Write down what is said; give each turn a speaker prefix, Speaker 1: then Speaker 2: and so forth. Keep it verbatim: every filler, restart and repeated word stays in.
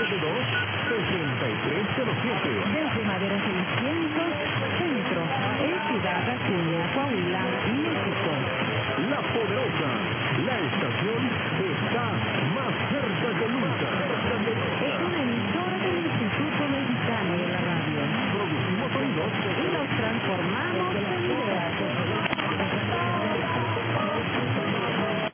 Speaker 1: siete dos, seis tres cero siete.
Speaker 2: Desde Madera seiscientos, Centro, en Ciudad Acuña, Coahuila, México.
Speaker 1: La Poderosa, la estación de